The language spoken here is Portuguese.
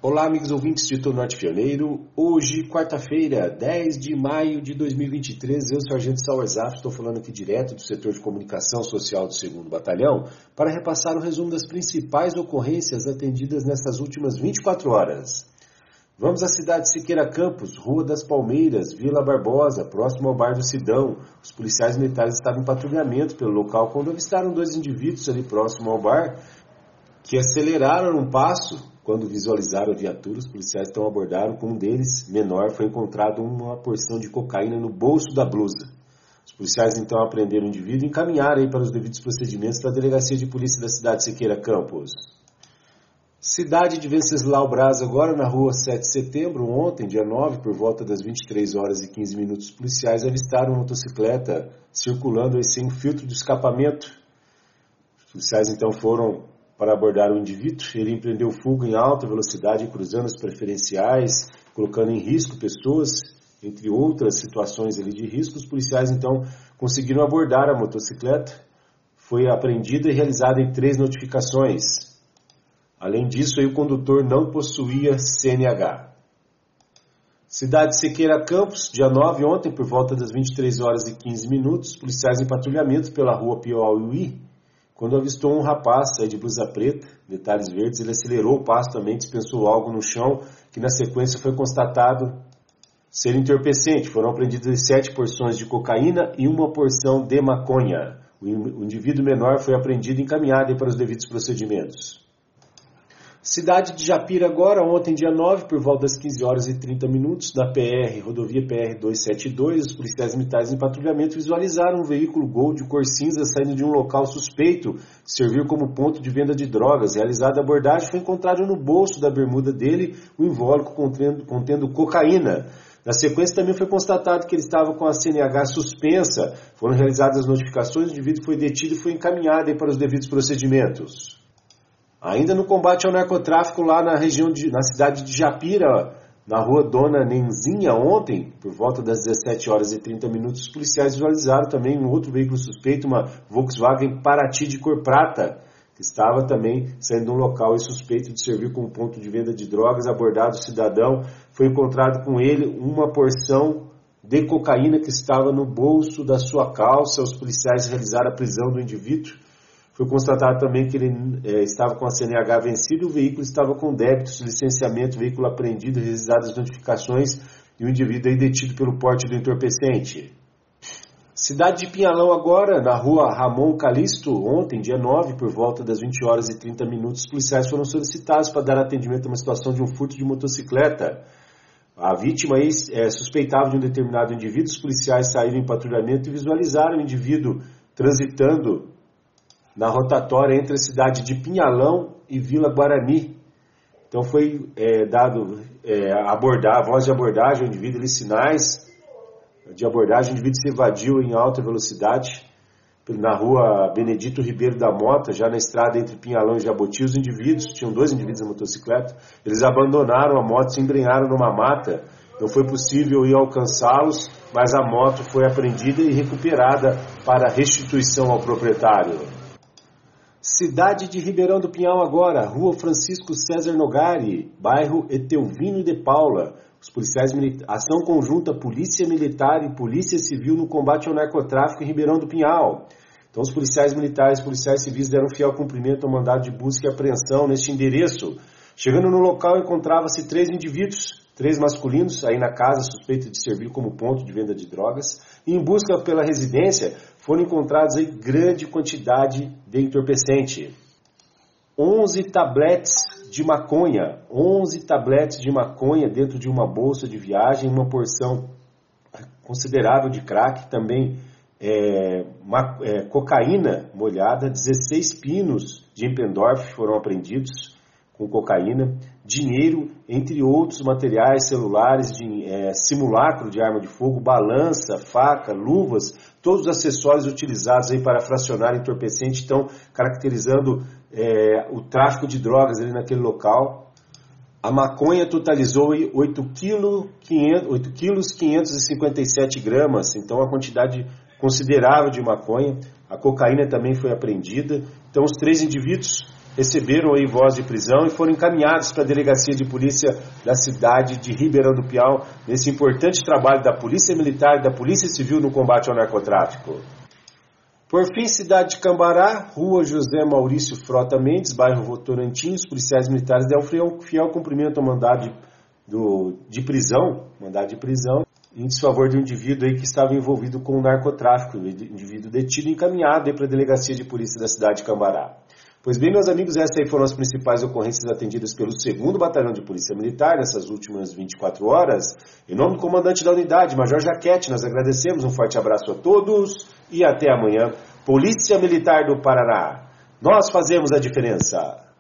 Olá, amigos ouvintes de Todo Norte Pioneiro. Hoje, quarta-feira, 10 de maio de 2023, eu, Sargento Sauer Zaf, estou falando aqui direto do setor de comunicação social do 2º Batalhão para repassar o resumo das principais ocorrências atendidas nessas últimas 24 horas. Vamos à cidade de Siqueira Campos, Rua das Palmeiras, Vila Barbosa, próximo ao Bar do Sidão. Os policiais militares estavam em patrulhamento pelo local quando avistaram dois indivíduos ali próximo ao bar que aceleraram um passo. Quando visualizaram a viatura, os policiais então abordaram com um deles, menor, foi encontrado uma porção de cocaína no bolso da blusa. Os policiais então apreenderam o indivíduo e encaminharam para os devidos procedimentos da Delegacia de Polícia da cidade de Siqueira Campos. Cidade de Venceslau Braz, agora na rua 7 de setembro, ontem, dia 9, por volta das 23 horas e 15 minutos, os policiais avistaram uma motocicleta circulando aí sem filtro de escapamento. Os policiais então foram para abordar o indivíduo. Ele empreendeu fuga em alta velocidade, cruzando as preferenciais, colocando em risco pessoas, entre outras situações ali de risco. Os policiais então conseguiram abordar a motocicleta, foi apreendida e realizada em 3 notificações. Além disso, aí, o condutor não possuía CNH. Cidade de Siqueira Campos, dia 9, ontem, por volta das 23 horas e 15 minutos, policiais em patrulhamento pela rua Piauí, quando avistou um rapaz de blusa preta, detalhes verdes, ele acelerou o passo também, dispensou algo no chão, que na sequência foi constatado ser entorpecente. Foram apreendidas 7 porções de cocaína e 1 porção de maconha. O indivíduo menor foi apreendido e encaminhado para os devidos procedimentos. Cidade de Japira agora, ontem dia 9, por volta das 15 horas e 30 minutos, na rodovia PR 272, os policiais militares em patrulhamento visualizaram um veículo Gol de cor cinza saindo de um local suspeito, que serviu como ponto de venda de drogas. Realizada a abordagem, foi encontrado no bolso da bermuda dele um invólucro contendo cocaína. Na sequência também foi constatado que ele estava com a CNH suspensa. Foram realizadas as notificações, o indivíduo foi detido e foi encaminhado para os devidos procedimentos. Ainda no combate ao narcotráfico lá na cidade de Japira, na rua Dona Nenzinha, ontem, por volta das 17 horas e 30 minutos, os policiais visualizaram também um outro veículo suspeito, uma Volkswagen Paraty de cor prata, que estava também saindo de um local suspeito de servir como ponto de venda de drogas. Abordado o cidadão, foi encontrado com ele uma porção de cocaína que estava no bolso da sua calça. Os policiais realizaram a prisão do indivíduo. Foi constatado também que ele estava com a CNH vencida, o veículo estava com débitos de licenciamento, veículo apreendido, realizadas as notificações e o indivíduo aí detido pelo porte do entorpecente. Cidade de Pinhalão agora, na rua Ramon Calisto, ontem, dia 9, por volta das 20 horas e 30 minutos, os policiais foram solicitados para dar atendimento a uma situação de um furto de motocicleta. A vítima aí suspeitava de um determinado indivíduo, os policiais saíram em patrulhamento e visualizaram o indivíduo transitando na rotatória entre a cidade de Pinhalão e Vila Guarani. Então foi dado a voz de abordagem, o indivíduo ali, sinais de abordagem, o indivíduo se evadiu em alta velocidade na rua Benedito Ribeiro da Mota, já na estrada entre Pinhalão e Jaboti. Os indivíduos, tinham 2 indivíduos na motocicleta, eles abandonaram a moto, se embrenharam numa mata. Não foi possível ir alcançá-los, mas a moto foi apreendida e recuperada para restituição ao proprietário. Cidade de Ribeirão do Pinhal agora, rua Francisco César Nogari, bairro Etelvino de Paula. Os policiais ação conjunta Polícia Militar e Polícia Civil no combate ao narcotráfico em Ribeirão do Pinhal. Então os policiais militares e policiais civis deram fiel cumprimento ao mandado de busca e apreensão neste endereço. Chegando no local, encontrava-se 3 indivíduos, 3 masculinos, aí na casa, suspeito de servir como ponto de venda de drogas. E em busca pela residência, foram encontrados aí grande quantidade de entorpecente. 11 tabletes de maconha. 11 tabletes de maconha dentro de uma bolsa de viagem, uma porção considerável de crack, também cocaína molhada, 16 pinos de Empendorf foram apreendidos com cocaína, dinheiro, entre outros materiais celulares, simulacro de arma de fogo, balança, faca, luvas, todos os acessórios utilizados aí para fracionar entorpecente, estão caracterizando o tráfico de drogas ali naquele local. A maconha totalizou 8 quilos 557 gramas, então uma quantidade considerável de maconha. A cocaína também foi apreendida. Então os 3 indivíduos receberam aí voz de prisão e foram encaminhados para a delegacia de polícia da cidade de Ribeirão do Piau, nesse importante trabalho da Polícia Militar e da Polícia Civil no combate ao narcotráfico. Por fim, cidade de Cambará, rua José Maurício Frota Mendes, bairro Votorantim, os policiais militares deram fiel cumprimento ao mandado de prisão em desfavor de um indivíduo aí que estava envolvido com o narcotráfico, indivíduo detido e encaminhado para a delegacia de polícia da cidade de Cambará. Pois bem, meus amigos, essas aí foram as principais ocorrências atendidas pelo 2º Batalhão de Polícia Militar nessas últimas 24 horas. Em nome do comandante da unidade, Major Jaquete, nós agradecemos, um forte abraço a todos e até amanhã. Polícia Militar do Paraná, nós fazemos a diferença.